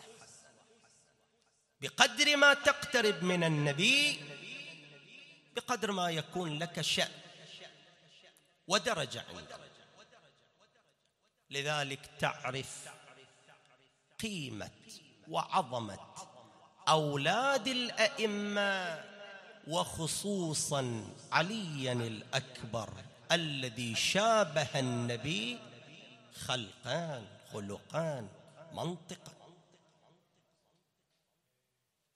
بقدر ما تقترب من النبي بقدر ما يكون لك شأن ودرجة عنده. لذلك تعرف قيمة وعظمة أولاد الأئمة، وخصوصا عليا الأكبر الذي شابه النبي خلقان خلقان منطقا.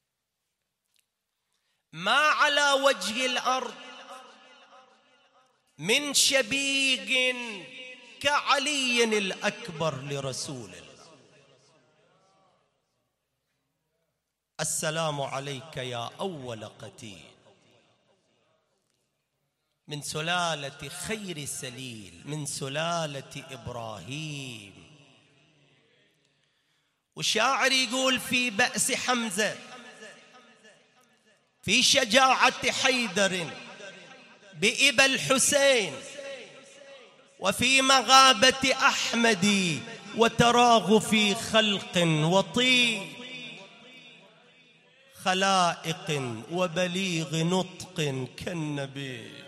ما على وجه الأرض من شبيق كعلي الأكبر لرسول الله. السلام عليك يا أول قتيل من سلالة خير سليل، من سلالة إبراهيم. والشاعر يقول في بأس حمزة، في شجاعة حيدر بإبا الحسين، وفي مغابة أحمد وتراه في خلق وطين، خلائق وبليغ نطق كالنبي.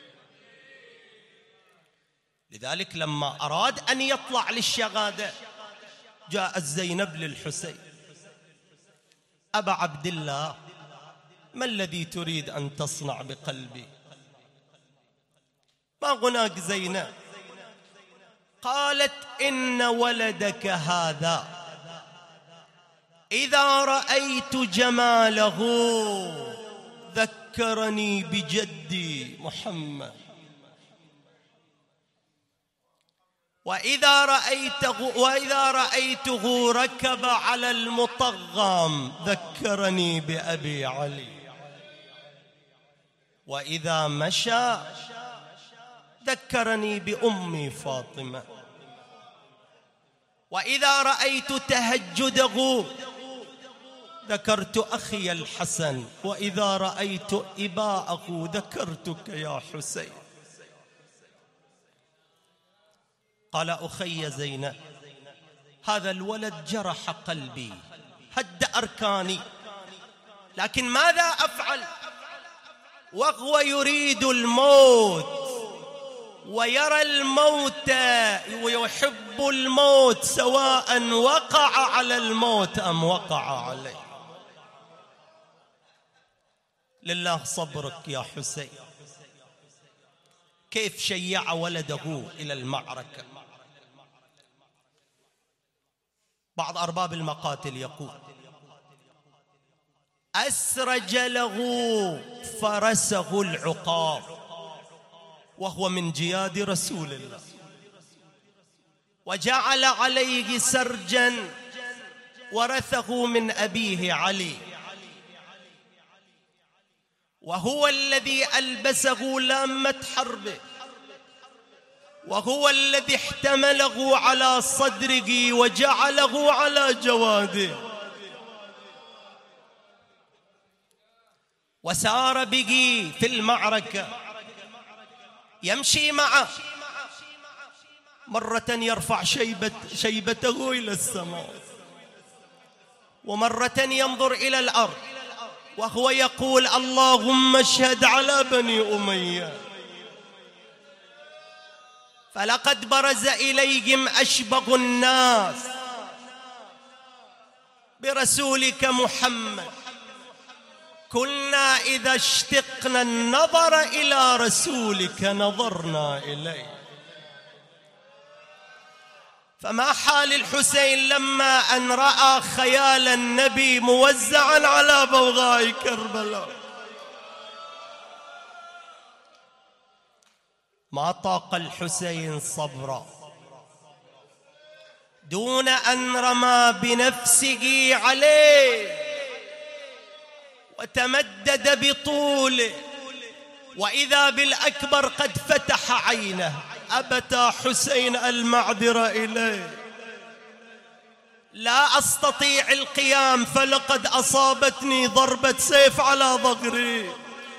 لذلك لما أراد أن يطلع للشهادة جاءت زينب للحسين: أبا عبد الله، ما الذي تريد أن تصنع بقلبي؟ ما غناك زينب؟ قالت: إن ولدك هذا إذا رأيت جماله ذكرني بجدي محمد، وإذا رأيته, وإذا رأيته ركب على المطغم ذكرني بأبي علي، وإذا مشى ذكرني بأمي فاطمة، وإذا رأيت تهجده ذكرت أخي الحسن، وإذا رأيت إباءه ذكرتك يا حسين. قال: أخي زينب، هذا الولد جرح قلبي، هد أركاني، لكن ماذا أفعل وهو يريد الموت ويرى الموت ويحب الموت، سواء وقع على الموت أم وقع عليه. لله صبرك يا حسين. كيف شيع ولده إلى المعركة؟ بعض أرباب المقاتل يقول: أسرج له فرسه العقاب، وهو من جياد رسول الله، وجعل عليه سرجا ورثه من أبيه علي، وهو الذي ألبسه لامة حربه، وهو الذي احتمله على صدره وجعله على جواده، وسار به في المعركة يمشي معه، مرة يرفع شيبة شيبته إلى السماء، ومرة ينظر إلى الأرض وهو يقول: اللهم اشهد على بني أمية. فلقد برز إليهم أشبه الناس برسولك محمد، كنا إذا اشتقنا النظر إلى رسولك نظرنا إليه. فما حال الحسين لما أن رأى خيال النبي موزعا على بوغاء كربلاء؟ ما طاق الحسين صبرا دون أن رمى بنفسه عليه وتمدد بطوله، وإذا بالأكبر قد فتح عينه: أبتا حسين المعذرة إليه، لا أستطيع القيام، فلقد أصابتني ضربة سيف على ظهري.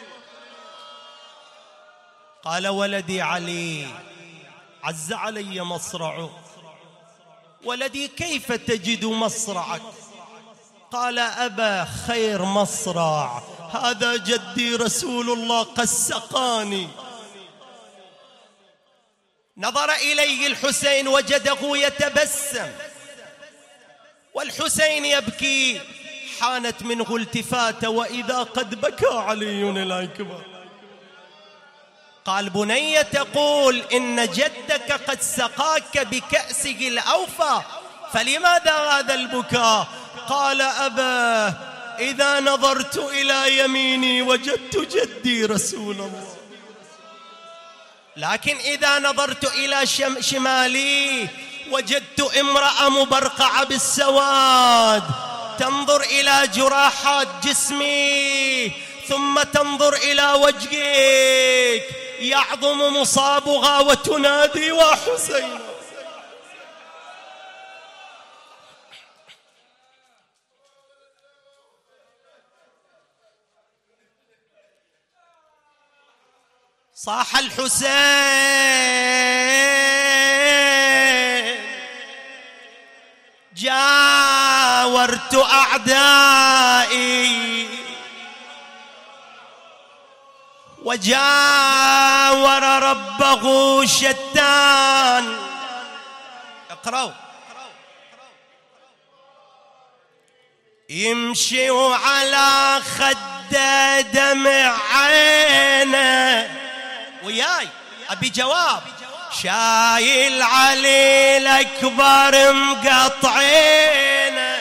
قال: ولدي علي، عز علي مصرعك. ولدي، كيف تجد مصرعك؟ قال: أبا، خير مصرع، هذا جدي رسول الله قد سقاني. نظر إليه الحسين وجده يتبسم، والحسين يبكي. حانت منه التفاتة وإذا قد بكى علي الأكبر. قال: بني، تقول إن جدك قد سقاك بكأسه الأوفى، فلماذا هذا البكاء؟ قال: أبا، إذا نظرت إلى يميني وجدت جدي رسول الله. لكن إذا نظرت إلى شم شمالي وجدت امرأة مبرقعة بالسواد تنظر إلى جراحات جسمي ثم تنظر إلى وجهك يعظم مصابها وتنادي وحسين. صاح الحسين جاورت أعدائي وجاور ربه شتان. اقرأوا. يمشي على خده دمع عينه وياي أبي جواب. شايل علي الأكبر مقطعينه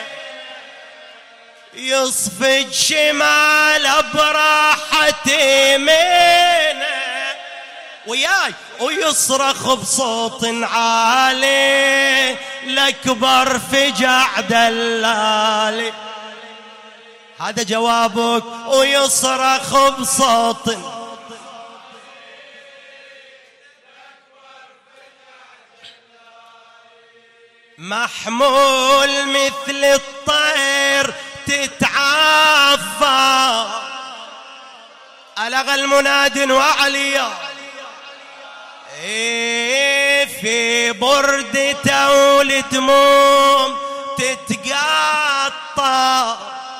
يصفج شمال براحة يمينه وياي ويصرخ بصوت عالي الأكبر فجع دلالي. هذا جوابك. ويصرخ بصوت محمول مثل الطير تتعافى ألغى المناد وعليا إيه في بردته والدموم تتقطع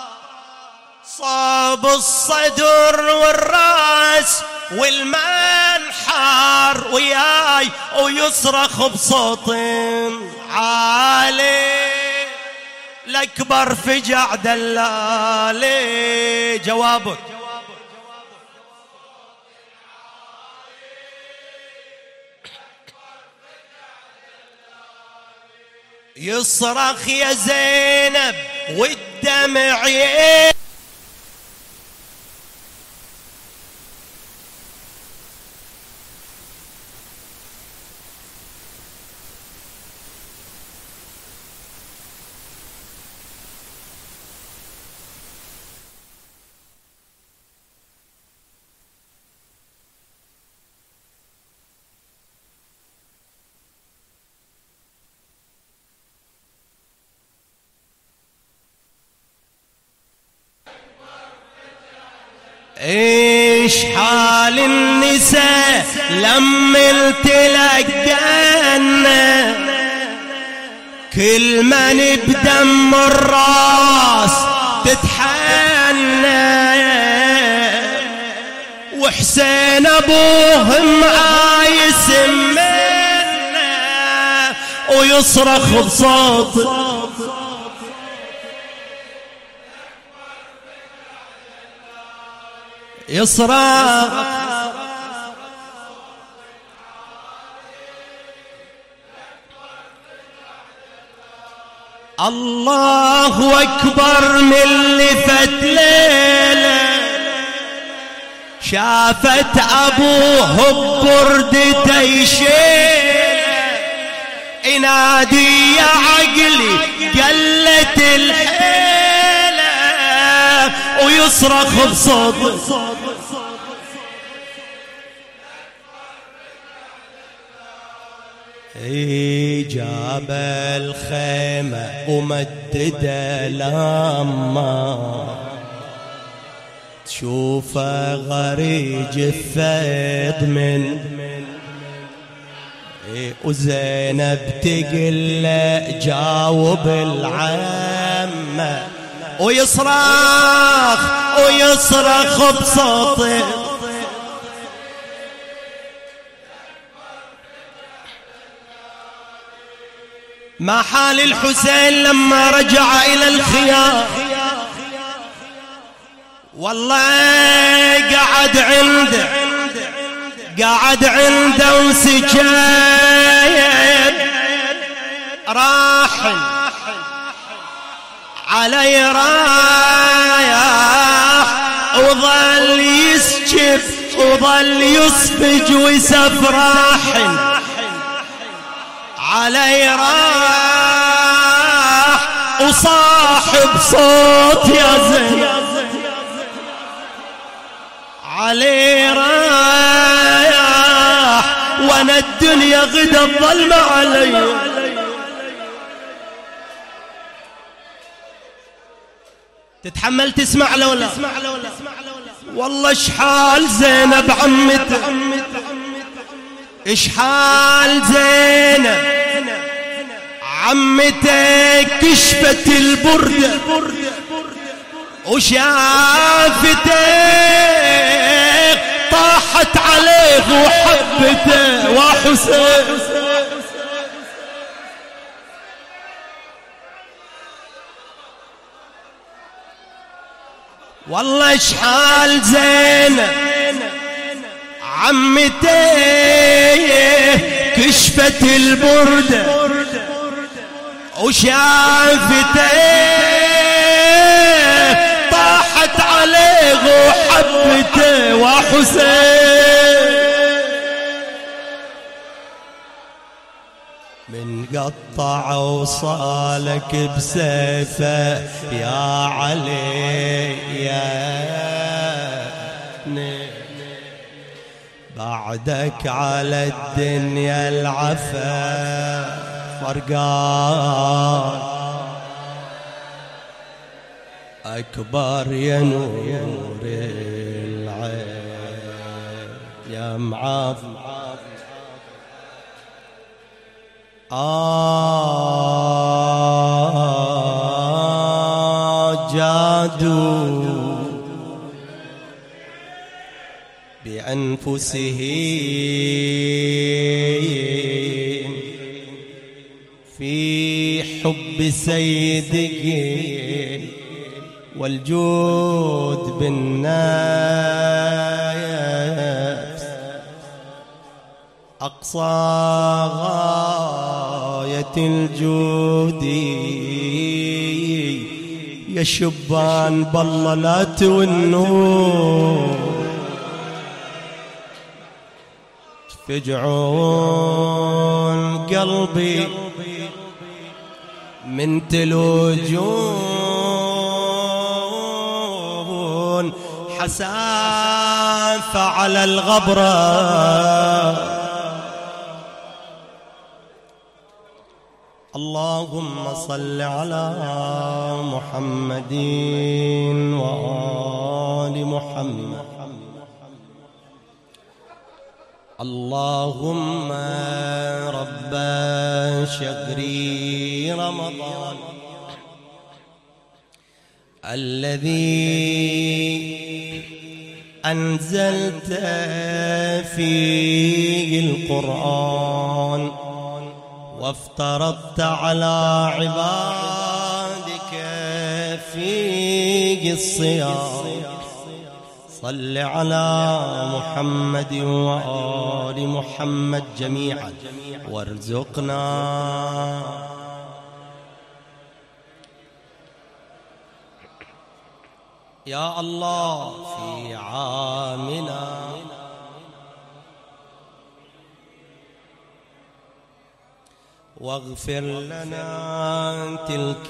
صاب الصدر والراس والمنحر وياي ويصرخ بصوت عالي الأكبر فجع دلالي. جوابك. يصرخ يا زينب والدمع يه ايش حال النساء لما التلقنا كل من بدم الراس تتحنى وحسين ابوهم عايس منا ويصرخ بصوت يصرخ الله أكبر من لفت ليلة شافت أبوه ببردته يشيله ينادي يا عقلي قلت الحيلة ويصرخ بصوت اي جاب الخيمة ومدده لما تشوفه غريج الفيض من اي وزينب تقل جاوب العمة ويصرخ ويصرخ بصوته ما حال الحسين لما رجع إلى الخيام والله قعد عنده قعد عنده وسجايب راح علي رايح وظل يسجب وظل يصفج ويسفراح علي راح وصاحب صوت يا زين علي راح وانا الدنيا غدا الظلمة علي. تتحمل تسمع لو لا؟ والله اشحال زينب عمتك اشحال زينب عمتك كشفت البردة وشافتك طاحت عليه وحبته وحسين. والله اشحال زينب عمتي كشفت البردة وشافته طاحت عليه وحبته وحسين. من قطع وصالك بسيفه يا علي يا بعدك على الدنيا العفا فرقان أكبر يا نور العين يا معاف آه جادوا بأنفسهم في حب سيدك والجود بالنفس أقصى غاية الجود يا شبان بالله لا تونوا تفجعون قلبي من تلوجون حساف على الغبرة. اللهم صل على محمد وآل محمد. اللهم رب شهر رمضان الذي أنزلت فيه القرآن وافترضت على عبادك فيه الصيام صل على محمد وآل محمد جميعا وارزقنا يا الله في عامنا واغفر لنا تلك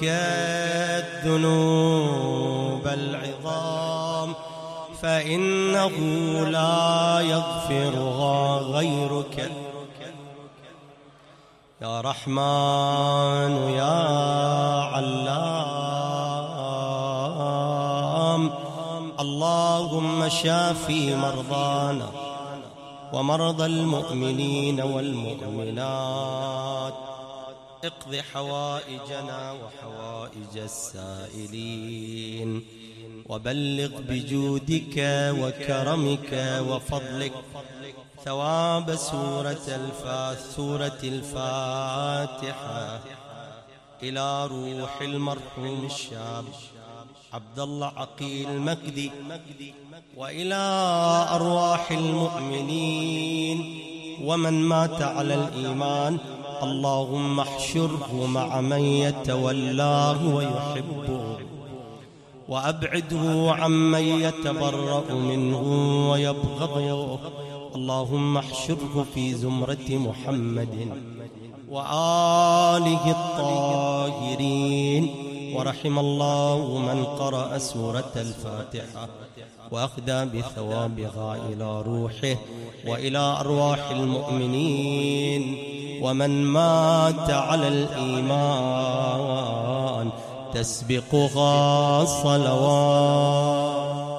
الذنوب العظام فإنه لا يغفرها غيرك يا رحمن يا علام. اللهم شافي مرضانا ومرضى المؤمنين والمؤمنات اقض حوائجنا وحوائج السائلين وبلغ بجودك وكرمك وفضلك ثواب سورة الفاتحة سورة الفاتحة إلى روح المرحوم الشاب عبد الله عقيل مكدي وإلى أرواح المؤمنين ومن مات على الإيمان. اللهم احشره مع من يتولاه ويحبه وأبعده عمن يتبرأ منه ويبغضه. اللهم احشره في زمرة محمد وآله الطاهرين. ورحم الله من قرأ سورة الفاتحة وأخذ بثوابها إلى روحه وإلى أرواح المؤمنين، ومن مات على الإيمان تسبقها صلوات.